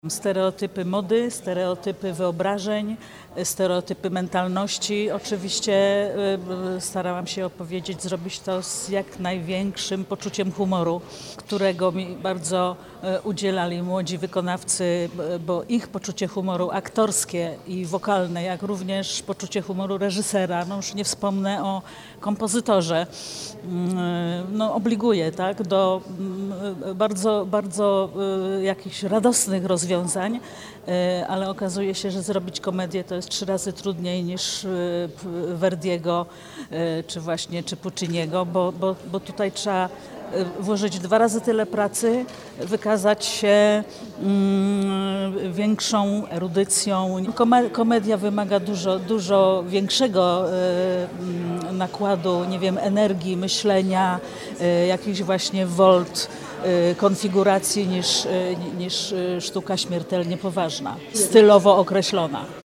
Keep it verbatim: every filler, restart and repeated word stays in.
Stereotypy mody, stereotypy wyobrażeń, stereotypy mentalności. Oczywiście starałam się opowiedzieć, zrobić to z jak największym poczuciem humoru, którego mi bardzo udzielali młodzi wykonawcy, bo ich poczucie humoru aktorskie i wokalne, jak również poczucie humoru reżysera, no już nie wspomnę o kompozytorze, no obliguje, tak, do bardzo, bardzo jakichś radosnych rozwiązań, ale okazuje się, że zrobić komedię to jest trzy razy trudniej niż Verdiego czy właśnie czy Pucciniego, bo, bo, bo tutaj trzeba włożyć dwa razy tyle pracy, wykazać się mm, większą erudycją. Komedia wymaga dużo, dużo większego y, nakładu, nie wiem, energii, myślenia, y, jakichś właśnie wolt, y, konfiguracji niż, y, niż sztuka śmiertelnie poważna, stylowo określona.